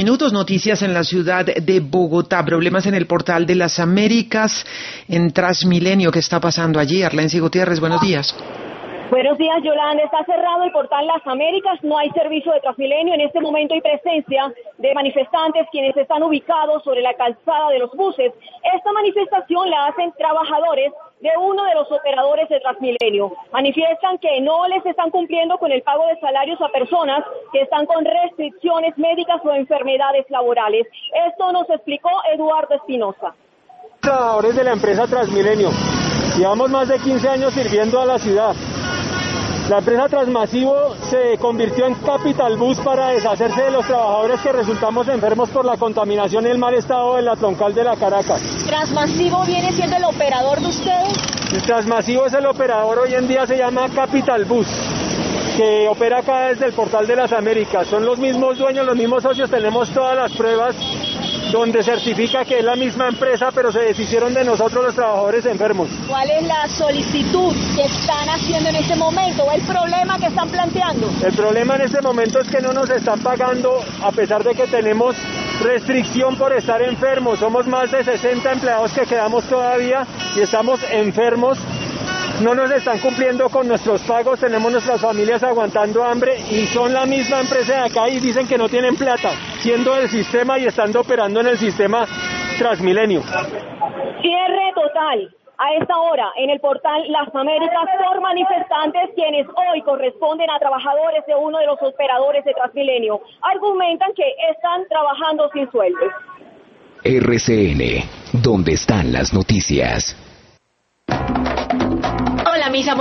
Minutos, noticias en la ciudad de Bogotá, problemas en el Portal de las Américas, en Transmilenio. ¿Qué está pasando allí? Arlency Gutiérrez, buenos días. Buenos días, Yolanda. Está cerrado el Portal Las Américas, no hay servicio de Transmilenio. En este momento hay presencia de manifestantes quienes están ubicados sobre la calzada de los buses. Esta manifestación la hacen trabajadores de uno de los operadores de Transmilenio. Manifiestan que no les están cumpliendo con el pago de salarios a personas que están con restricciones médicas o enfermedades laborales. Esto nos explicó Eduardo Espinosa. Trabajadores de la empresa Transmilenio. Llevamos más de 15 años sirviendo a la ciudad. La empresa Transmasivo se convirtió en Capital Bus para deshacerse de los trabajadores que resultamos enfermos por la contaminación y el mal estado de la troncal de la Caracas. ¿Transmasivo viene siendo el operador de ustedes? El Transmasivo es el operador, hoy en día se llama Capital Bus, que opera acá desde el Portal de las Américas. Son los mismos dueños, los mismos socios, tenemos todas las pruebas donde certifica que es la misma empresa, pero se deshicieron de nosotros los trabajadores enfermos. ¿Cuál es la solicitud que están haciendo en este momento? ¿El problema que están planteando? El problema en este momento es que no nos están pagando, a pesar de que tenemos restricción por estar enfermos. Somos más de 60 empleados que quedamos todavía y estamos enfermos. No nos están cumpliendo con nuestros pagos, tenemos nuestras familias aguantando hambre y son la misma empresa de acá y dicen que no tienen plata, siendo del sistema y estando operando en el sistema Transmilenio. Cierre total a esta hora en el Portal Las Américas por manifestantes quienes hoy corresponden a trabajadores de uno de los operadores de Transmilenio. Argumentan que están trabajando sin sueldo. RCN, ¿dónde están las noticias? Hola, mis amores.